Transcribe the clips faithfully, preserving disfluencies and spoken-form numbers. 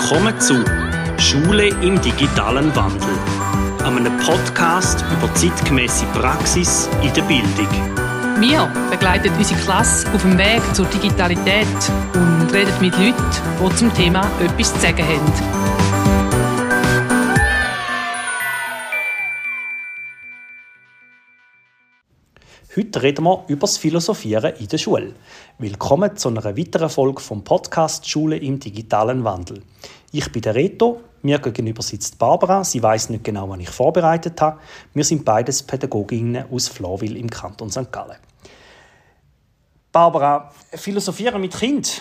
Willkommen zu «Schule im digitalen Wandel», einem Podcast über zeitgemäße Praxis in der Bildung. Wir begleiten unsere Klasse auf dem Weg zur Digitalität und reden mit Leuten, die zum Thema etwas zu sagen haben. Heute reden wir über das Philosophieren in der Schule. Willkommen zu einer weiteren Folge vom Podcast «Schule im digitalen Wandel». Ich bin der Reto, mir gegenüber sitzt Barbara. Sie weiss nicht genau, was ich vorbereitet habe. Wir sind beides Pädagoginnen aus Florwil im Kanton Sankt Gallen. Barbara, Philosophieren mit Kind.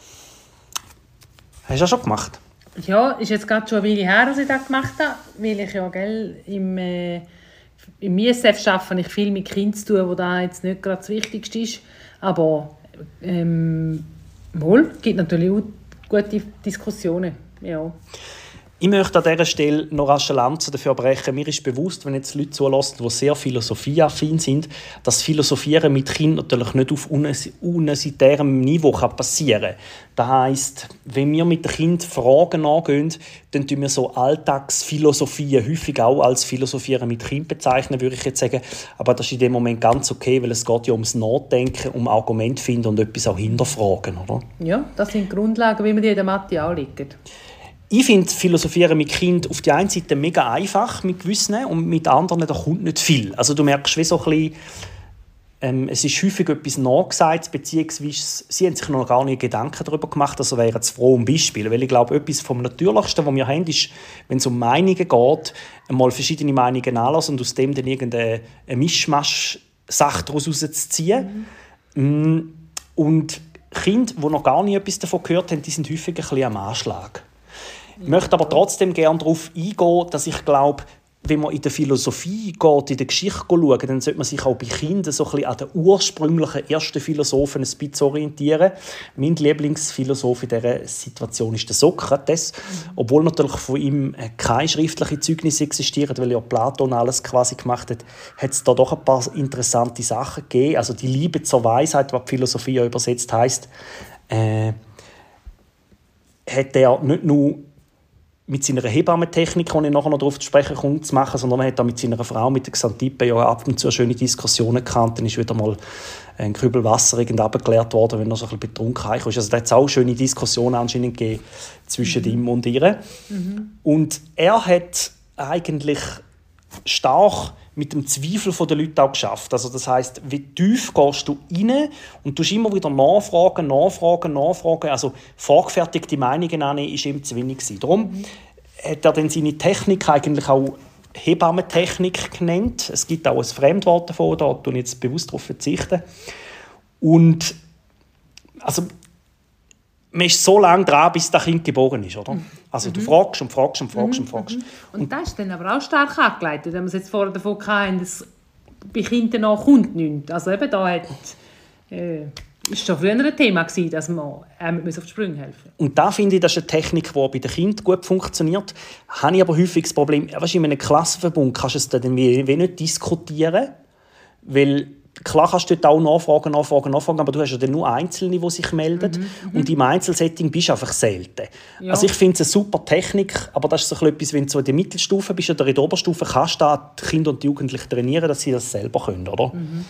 Hast du das schon gemacht? Ja, ist jetzt gerade schon eine Weile her, dass ich das gemacht habe, weil ich ja gell, im... Äh Im I S F arbeite ich viel mit Kindern zu tun, wo das jetzt nicht gerade das Wichtigste ist. Aber ähm, wohl, es gibt natürlich auch gute Diskussionen. Ja. Ich möchte an dieser Stelle noch rasch eine Lanze dafür brechen. Mir ist bewusst, wenn jetzt Leute zulassen, die sehr philosophieaffin sind, dass Philosophieren mit Kindern natürlich nicht auf universitärem Niveau passieren kann. Das heisst, wenn wir mit den Kindern Fragen angehen, dann tun wir so Alltagsphilosophien häufig auch als Philosophieren mit Kindern bezeichnen, würde ich jetzt sagen. Aber das ist in dem Moment ganz okay, weil es geht ja ums Nachdenken, um Argumente finden und etwas auch hinterfragen, oder? Ja, das sind Grundlagen, wie man die in der Mathe anlegen. Ich finde Philosophieren mit Kind auf der einen Seite mega einfach mit gewissen und mit anderen da kommt nicht viel. Also du merkst wie so ein bisschen, ähm, es ist häufig etwas nachgesagt, beziehungsweise sie haben sich noch gar nicht Gedanken darüber gemacht, also wäre es froh um Beispiel. Weil ich glaube, etwas vom Natürlichsten, was wir haben, ist, wenn es um Meinungen geht, einmal verschiedene Meinungen anlassen und aus dem dann irgendeine Mischmasch-Sache daraus rauszuziehen. Mhm. Und Kinder, die noch gar nicht etwas davon gehört haben, die sind häufig ein bisschen am Anschlag. Ich möchte aber trotzdem gerne darauf eingehen, dass ich glaube, wenn man in der Philosophie geht, in der Geschichte schaut, dann sollte man sich auch bei Kindern so ein bisschen an den ursprünglichen ersten Philosophen ein bisschen orientieren. Mein Lieblingsphilosoph in dieser Situation ist der Sokrates, obwohl natürlich von ihm keine schriftlichen Zeugnisse existieren, weil ja Platon alles quasi gemacht hat, hat es da doch ein paar interessante Sachen gegeben. Also die Liebe zur Weisheit, was die Philosophie ja übersetzt heisst, äh, hat er nicht nur mit seiner Hebammentechnik, die ich nachher noch darauf zu sprechen komme, zu machen, sondern er hat auch mit seiner Frau, mit der Xantippe, ja ab und zu schöne Diskussionen gehabt. Dann ist wieder mal ein Kübel Wasser abgeleert worden, wenn er so ein bisschen betrunken ist. Also da hat es auch schöne Diskussionen anscheinend gegeben zwischen mhm. ihm und ihr. Mhm. Und er hat eigentlich stark mit dem Zweifel der Leute auch geschafft. Also das heisst, wie tief gehst du rein und du immer wieder nachfragen, nachfragen, nachfragen. Also vorgefertigte Meinungen annehmen war ihm zu wenig gewesen. Darum mhm. hat er dann seine Technik eigentlich auch Hebammentechnik genannt. Es gibt auch ein Fremdwort davon, da verzichte ich jetzt bewusst darauf verzichten. Und also man ist so lange dran, bis das Kind geboren ist, oder? Also mhm. du fragst und fragst und fragst mhm. und fragst. Und, und das ist dann aber auch stark angeleitet, wenn wir es jetzt vorher davon hatten, dass bei Kindern noch kommt nichts. Also eben da hat, äh, ist schon früher ein Thema gewesen, dass man ähm, auf die Sprünge helfen muss. Und da finde ich, das ist eine Technik, die bei den Kindern gut funktioniert. Habe ich aber häufig das Problem, weißt, in einem Klassenverbund kannst du es dann wie, wie nicht diskutieren, weil klar kannst du dort auch nachfragen, nachfragen, nachfragen, aber du hast ja dann nur Einzelne, die sich melden. Mhm, und im Einzelsetting bist du einfach selten. Ja. Also ich finde es eine super Technik, aber das ist so etwas, wenn du so in der Mittelstufe bist oder in der Oberstufe, kannst du da die Kinder und die Jugendlichen trainieren, dass sie das selber können, oder? Mhm.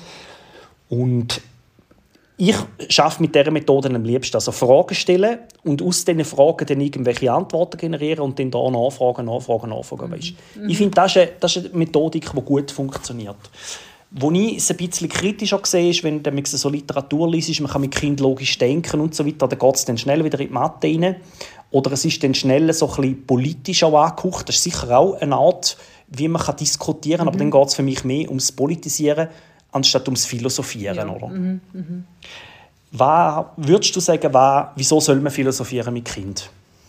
Und ich arbeite mit dieser Methode am liebsten. Also Fragen stellen und aus diesen Fragen dann irgendwelche Antworten generieren und dann da nachfragen, nachfragen, nachfragen. Mhm. Mhm. Ich finde, das ist, eine, das ist eine Methodik, die gut funktioniert. Wo ich es ein bisschen kritischer sehe, ist, wenn du so Literatur liest, man kann mit Kindern logisch denken und so weiter, dann geht es dann schnell wieder in die Mathe rein. Oder es ist dann schnell so ein bisschen politisch auch angehaucht. Das ist sicher auch eine Art, wie man kann diskutieren kann, mhm. aber dann geht es für mich mehr ums Politisieren, anstatt ums Philosophieren. Ja. Oder? Mhm. Mhm. Was würdest du sagen, was, wieso soll man philosophieren mit Kindern?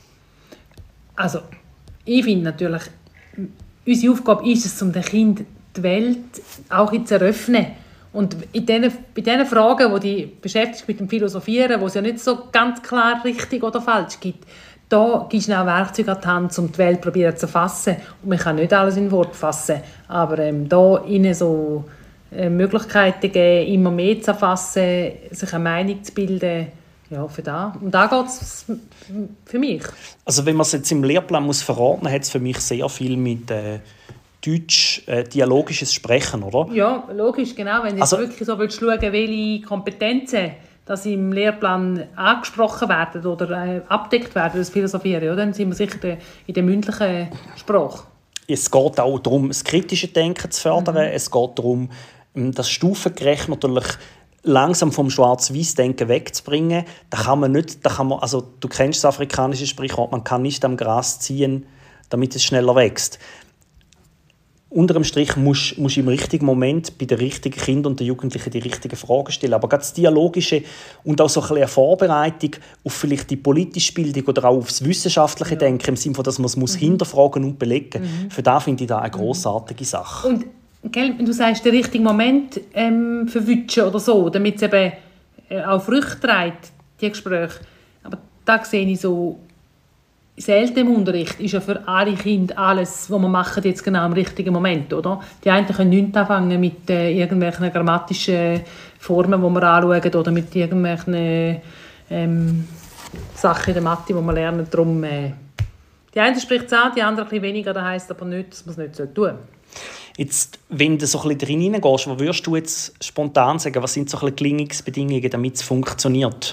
Also, ich finde natürlich, unsere Aufgabe ist es, um den Kindern die Welt auch zu eröffnen. Und in den, bei diesen Fragen, die dich beschäftigt mit dem Philosophieren, wo es ja nicht so ganz klar richtig oder falsch gibt, da gibst du auch Werkzeuge an die Hand, um die Welt probieren zu fassen. Und man kann nicht alles in Wort fassen, aber ähm, da ihnen so äh, Möglichkeiten geben, immer mehr zu erfassen, sich eine Meinung zu bilden, Ja, für da. Und da geht es für mich. Also wenn man es jetzt im Lehrplan muss verordnen, hat es für mich sehr viel mit äh, Deutsch, äh, dialogisches Sprechen, oder? Ja, logisch, genau. Wenn du also, jetzt wirklich so willst, schauen, welche Kompetenzen dass im Lehrplan angesprochen werden oder äh, abdeckt werden, das Philosophieren, ja, dann sind wir sicher in der mündlichen Sprache. Es geht auch darum, das kritische Denken zu fördern. Mhm. Es geht darum, das stufengerecht natürlich langsam vom Schwarz-Weiß-Denken wegzubringen. Da kann man nicht, da kann man, also du kennst das afrikanische Sprichwort, man kann nicht am Gras ziehen, damit es schneller wächst. Unter dem Strich musst du im richtigen Moment bei den richtigen Kindern und den Jugendlichen die richtigen Fragen stellen. Aber gerade das Dialogische und auch so ein bisschen eine Vorbereitung auf vielleicht die politische Bildung oder auch auf das wissenschaftliche ja. Denken, im Sinne von, dass man es muss mhm. hinterfragen und belegen muss, mhm. für das finde ich das eine grossartige Sache. Und gell, du sagst, den richtigen Moment ähm, verwünschen oder so, damit es eben äh, auch Früchte trägt, die Gespräche. Aber da sehe ich so, selten im Unterricht ist ja für alle Kinder alles, was wir machen, jetzt genau im richtigen Moment, oder? Die einen können nichts anfangen mit äh, irgendwelchen grammatischen Formen, die wir anschauen, oder mit irgendwelchen ähm, Sachen in der Mathe, die wir lernen. Darum, äh, die einen spricht es an, die anderen ein bisschen weniger, das heisst aber nicht, dass man es nicht tun soll. Jetzt, wenn du so ein bisschen drin hineingehst, was würdest du jetzt spontan sagen, was sind so ein bisschen Gelingungsbedingungen, damit es funktioniert?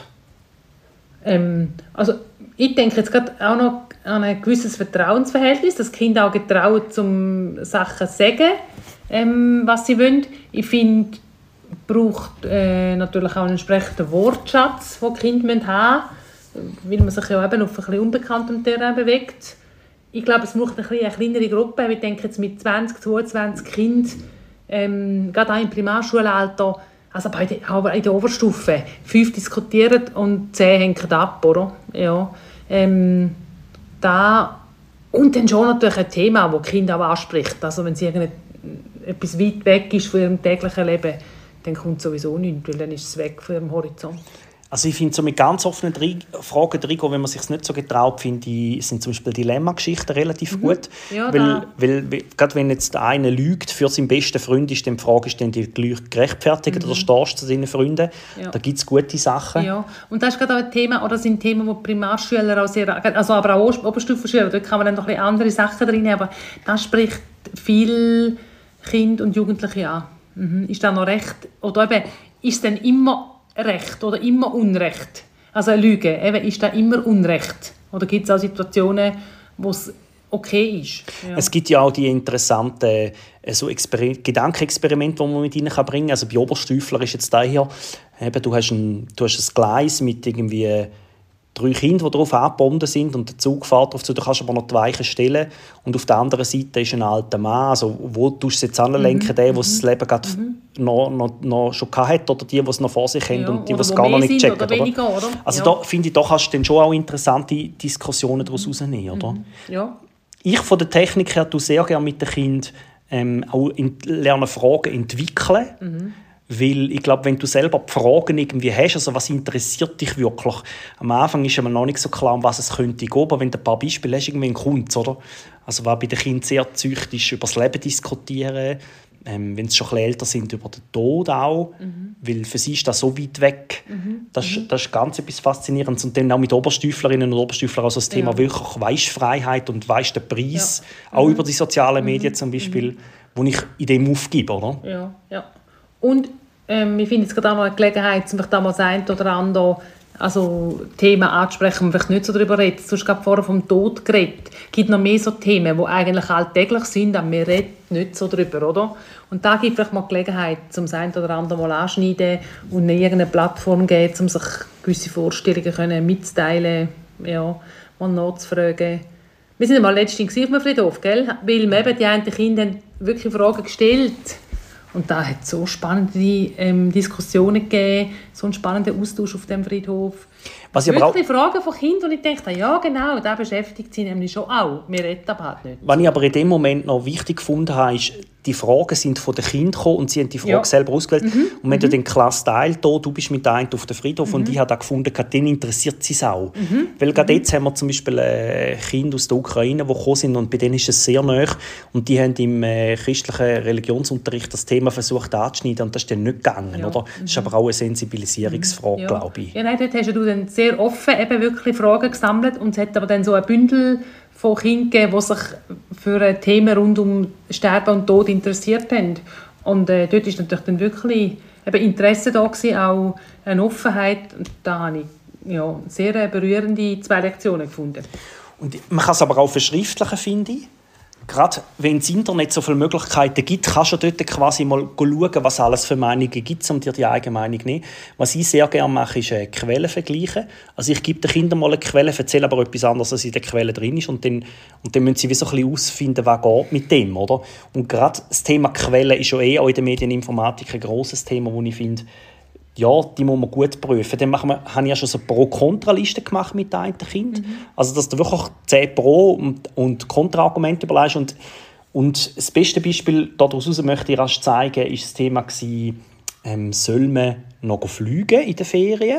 Ähm, also ich denke jetzt gerade auch noch an ein gewisses Vertrauensverhältnis, dass Kinder auch getrauen, um Sachen zu sagen, ähm, was sie wollen. Ich finde, es braucht äh, natürlich auch einen entsprechenden Wortschatz, den die Kinder haben müssen, weil man sich ja eben auf ein bisschen unbekanntem Terrain bewegt. Ich glaube, es braucht ein eine kleinere Gruppe. Ich denke jetzt mit zwanzig, zweiundzwanzig Kindern, ähm, gerade auch im Primarschulalter, also bei der, auch in der Oberstufe, fünf diskutieren und zehn hängen ab, oder? Ja, ähm, da, und dann schon natürlich ein Thema, das die Kinder auch anspricht. Also wenn sie etwas weit weg ist von ihrem täglichen Leben, dann kommt sowieso nichts, weil dann ist es weg von ihrem Horizont. Also ich finde, so mit ganz offenen Dre- Fragen drin, wenn man es sich nicht so getraut, finde ich, sind zum Beispiel Dilemma-Geschichten relativ mhm. gut. Ja, weil, weil, weil, gerade wenn jetzt der eine lügt für seinen besten Freund, ist dann die Frage, ist dann die Lüge gerechtfertigt mhm. oder stehst du zu deinen Freunden? Ja. Da gibt es gute Sachen. Ja, und das ist gerade auch ein Thema, oder sind Themen, die Primarschüler auch sehr, also aber auch Oberstufenschüler, da kann man dann noch ein bisschen andere Sachen drin haben, aber das spricht viele Kinder und Jugendliche an. Mhm. Ist das noch recht? Oder eben, ist es dann immer Recht oder immer Unrecht? Also eine Lüge, eben, ist da immer Unrecht? Oder gibt es auch Situationen, wo es okay ist? Ja. Es gibt ja auch die interessanten so Exper- Gedankenexperimente, die man mit ihnen bringen kann. Also bei Oberstufler ist jetzt da hier, eben, du, hast ein, du hast ein Gleis mit irgendwie drei Kindern, die darauf angebunden sind und der Zug fährt darauf zu. Du kannst aber noch die Weichen stellen und auf der anderen Seite ist ein alter Mann, also wo du es jetzt anlenken, mhm. der, der mhm. das Leben gerade mhm. noch, noch, noch schon hatte oder die, die es noch vor sich haben ja, und die, die es gar noch nicht checken. Oder weniger, oder? Also ja. da finde ich, da kannst du dann schon auch interessante Diskussionen daraus mhm. rausnehmen, oder? Mhm. Ja. Ich von der Technik her tue sehr gerne mit den Kindern ähm, auch in, lernen Fragen entwickeln. Mhm. Weil ich glaube, wenn du selber die Fragen irgendwie hast, also was interessiert dich wirklich? Am Anfang ist mir noch nicht so klar, um was es könnte gehen, aber wenn du ein paar Beispiele hast, irgendwann kommt es, oder? Also was bei den Kindern sehr züchtig ist, über das Leben diskutieren, ähm, wenn sie schon ein bisschen älter sind, über den Tod auch, mhm. weil für sie ist das so weit weg. Mhm. Das, mhm. das ist ganz etwas Faszinierendes. Und dann auch mit Oberstuflerinnen und Oberstuflern, also das Thema ja. wirklich weisst Freiheit und weisst den Preis, ja. auch mhm. über die sozialen Medien mhm. zum Beispiel, mhm. wo ich in dem aufgebe, oder? Ja, ja. Und ähm, ich finde jetzt gerade auch noch eine Gelegenheit, sich da mal das eine oder andere also Themen anzusprechen, wo man vielleicht nicht so darüber redet. Du hast gerade vorher vom Tod geredet. Es gibt noch mehr so Themen, die eigentlich alltäglich sind, aber wir reden nicht so darüber, oder? Und da gibt es vielleicht mal die Gelegenheit, um das eine oder andere mal anschneiden und irgendeine Plattform geben, um sich gewisse Vorstellungen können mitzuteilen, ja, mal nachzufragen. Wir sind mal letztens auf dem Friedhof, gell? Weil wir eben die einen Kinder haben wirklich Fragen gestellt. Und da hat es so spannende ähm, Diskussionen gegeben, so einen spannenden Austausch auf dem Friedhof. Was wirklich auch Fragen von Kindern, und ich dachte, ja genau, da beschäftigt sie nämlich schon auch. Wir reden aber halt nicht. Was ich aber in dem Moment noch wichtig gefunden habe, ist, die Fragen sind von den Kindern gekommen und sie haben die Frage Ja. selber ausgewählt. Mhm. Und wenn Mhm. du den Klasse teilt, du bist mit einem auf den Friedhof Mhm. und ich habe da gefunden, dann interessiert sie es auch. Mhm. Weil gerade jetzt haben wir zum Beispiel äh, Kinder aus der Ukraine, die gekommen sind und bei denen ist es sehr nahe und die haben im äh, christlichen Religionsunterricht das Thema versucht anzuschneiden und das ist dann nicht gegangen. Ja. Oder? Das ist aber auch eine Sensibilisierungsfrage, Ja. glaube ich. Ja, nein, dort hast du dann sehr offen eben wirklich Fragen gesammelt und es hat aber dann so ein Bündel von Kindern gegeben, die sich für Themen rund um Sterben und Tod interessiert haben. Und äh, dort ist natürlich dann wirklich eben Interesse da gewesen, auch eine Offenheit. Und da habe ich ja, sehr berührende zwei Lektionen gefunden. Und man kann es aber auch verschriftlichen, finde ich. Gerade wenn das Internet so viele Möglichkeiten gibt, kannst du dort quasi mal schauen, was alles für Meinungen gibt, um dir die eigene Meinung zu nehmen. Was ich sehr gerne mache, ist äh, Quellen vergleichen. Also ich gebe den Kindern mal eine Quelle, erzähle aber etwas anderes, als in der Quelle drin ist. Und dann, und dann müssen sie wie so ein bisschen herausfinden, was geht mit dem. Oder? Und gerade das Thema Quellen ist ja eh auch in der Medieninformatik ein grosses Thema, wo ich finde, ja, die muss man gut prüfen. Dann machen wir, habe ich ja schon so Pro-Kontra-Liste gemacht mit den einen Kind. Mhm. Also, dass du wirklich zehn Pro- und, und Kontra-Argumente überlegst. Und, und das beste Beispiel daraus möchte ich rasch zeigen, war das Thema, gewesen, ähm, soll man noch fliegen in den Ferien?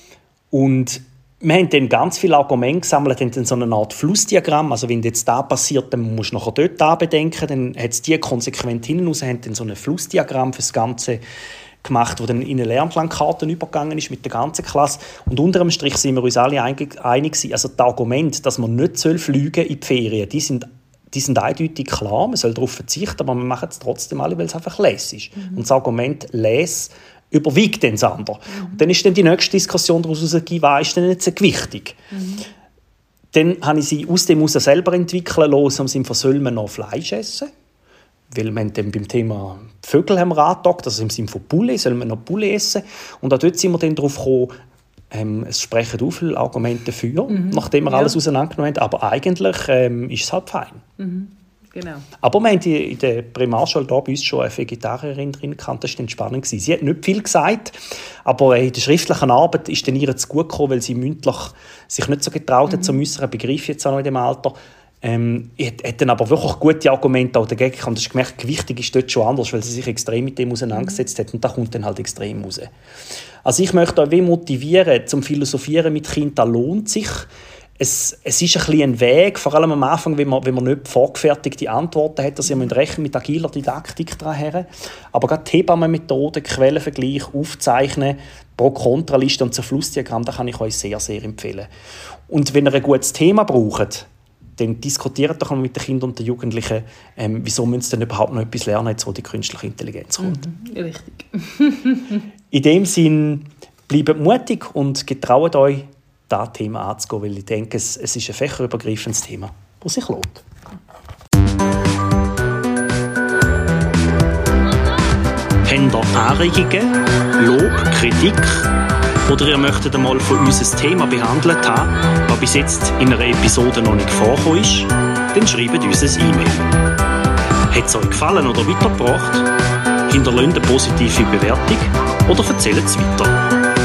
Und wir haben dann ganz viele Argumente gesammelt, haben dann so eine Art Flussdiagramm. Also wenn jetzt da passiert, dann musst du nachher dort anbedenken. Dann hat es die konsequent hinten raus, haben dann so ein Flussdiagramm für das Ganze gemacht, wo dann in eine Lernplankarte übergegangen ist mit der ganzen Klasse. Und unter dem Strich sind wir uns alle einig, einig also das Argument, dass man nicht fliegen in die Ferien, die sind, die sind eindeutig klar, man soll darauf verzichten, aber wir machen es trotzdem alle, weil es einfach les ist. Mhm. Und das Argument les überwiegt dann das andere. Mhm. Und dann ist dann die nächste Diskussion daraus herausgekommen, was ist denn jetzt gewichtig? Mhm. Dann habe ich sie aus dem heraus selber entwickeln lassen, im Sinne von, soll man noch Fleisch essen? Weil wir dann beim Thema Vögel haben wir angedockt, also im Sinne von Poulet, sollen wir noch Poulet essen? Und auch dort sind wir dann darauf gekommen, ähm, es sprechen auch viele Argumente dafür, mhm. nachdem wir ja. alles auseinandergenommen haben, aber eigentlich ähm, ist es halt fein. Mhm. Genau. Aber wir hatten in der Primarschule da bei uns schon eine Vegetarierin drin gehabt, das war dann spannend. Sie hat nicht viel gesagt, aber in der schriftlichen Arbeit ist dann ihr zu gut gekommen, weil sie mündlich sich nicht so getraut hat, mhm. zum äußeren Begriff jetzt auch noch in dem Alter. Ähm, hat, hat dann aber wirklich gute Argumente auch dagegen gehabt. Und das ist gemerkt, wichtig ist dort schon anders, weil sie sich extrem mit dem auseinandergesetzt hat und da kommt dann halt extrem raus. Also ich möchte euch motivieren, zum Philosophieren mit Kindern, das lohnt sich. Es, es ist ein bisschen ein Weg, vor allem am Anfang, wenn man, wenn man nicht vorgefertigte Antworten hat, dass ihr mit rechnen mit agiler Didaktik daher. Aber gerade die Hebammenmethode, Quellenvergleich, Aufzeichnen, Pro-Kontra-Liste und das Flussdiagramm, das kann ich euch sehr, sehr empfehlen. Und wenn ihr ein gutes Thema braucht, dann diskutiert doch mal mit den Kindern und den Jugendlichen, ähm, wieso müssen sie denn überhaupt noch etwas lernen, jetzt wo die künstliche Intelligenz kommt. Mhm, richtig. In dem Sinn, bleibt mutig und getraut euch, dieses Thema anzugehen, weil ich denke, es, es ist ein fächerübergreifendes Thema, das sich lohnt. Habt ihr Anregungen, Lob, Kritik? Oder ihr möchtet einmal von uns ein Thema behandelt haben, das bis jetzt in einer Episode noch nicht vorgekommen ist? Dann schreibt uns ein E-Mail. Hat es euch gefallen oder weitergebracht? Hinterlasst eine positive Bewertung oder erzählt es weiter.